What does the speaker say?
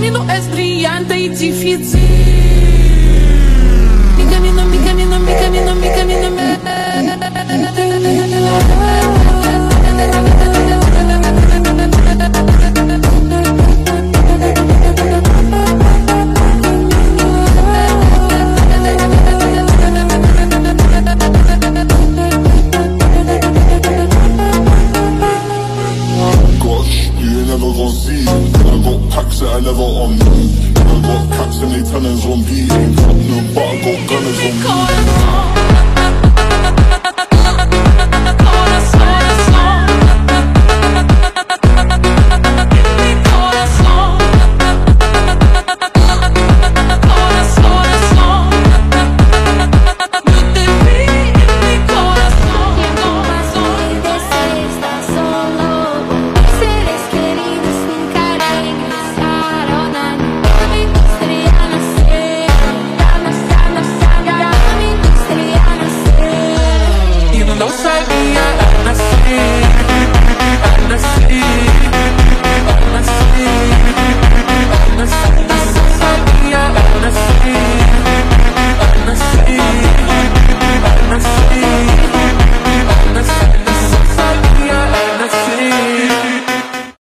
camino es brillante y difícil. Mi camino, mi camino, mi camino, mi camino. I never on me. I got caps and they turn zombie. Ain't got no but I got gunners on me.